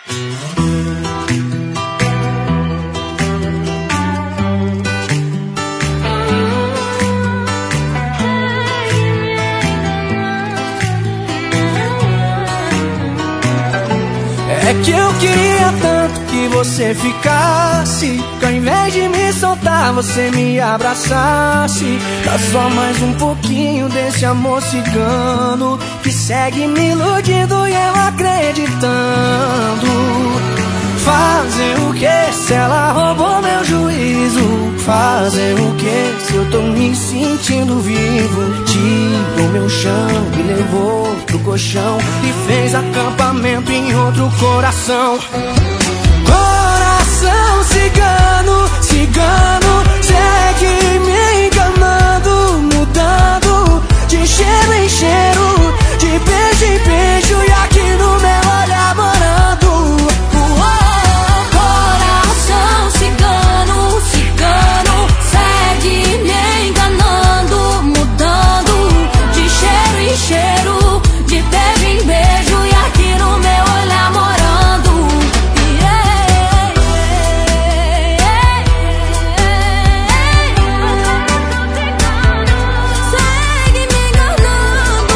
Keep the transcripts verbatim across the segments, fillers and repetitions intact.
É que eu queria tanto que você ficasse, que ao invés de me soltar você me abraçasse. Dá só mais um pouquinho desse amor cigano que segue me iludindo e eu acreditando. Fazer o que se ela roubou meu juízo? Fazer o que se eu tô me sentindo vivo? Tirou meu chão, me levou pro colchão e fez acampamento em outro coração. Coração cigano, cigano, segue me enganando, mudando de cheiro em cheiro, de beijo em beijo e aqui no meu olhar morando. Coração cigano, cigano, segue me enganando, mudando de cheiro em cheiro, de beijo em beijo e aqui no meu olhar morando. Yeah, yeah, yeah. Segue me enganando.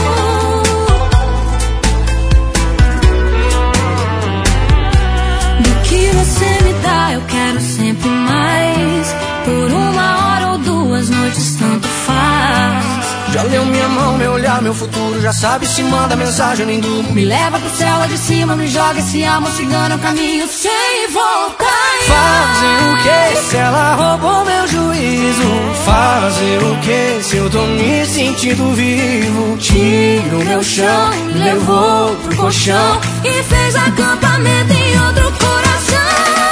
Do que você me dá eu quero sempre mais. Por uma hora ou duas noites tanto faz. Já leu minha mão, meu olhar, meu futuro. Já sabe se manda mensagem, eu nem durmo. Me leva pro céu lá de cima, me joga esse amor cigano, eu caminho sem voltar. Fazer o que se ela roubou meu juízo? Fazer o que se eu tô me sentindo vivo? Tirou meu chão, me levou pro colchão E fez acampamento em outro coração.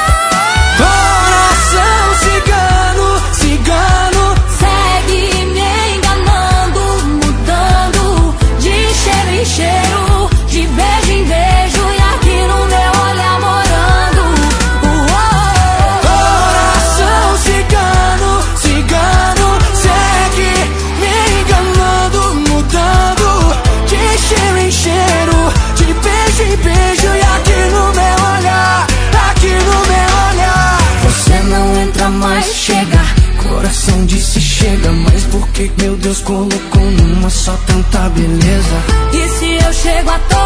Coração cigano, cigano, Segue me enganando, mudando de cheiro em cheiro, de beijo em beijo e aqui no meu olhar morando. Uou. coração cigano, cigano, segue me enganando, mudando de cheiro em cheiro, de beijo em beijo e aqui no meu olhar, aqui no meu olhar. Você não entra mais, chega. Coração disse chega, mas por que meu Deus colocou numa só tanta beleza? E se eu chego à toa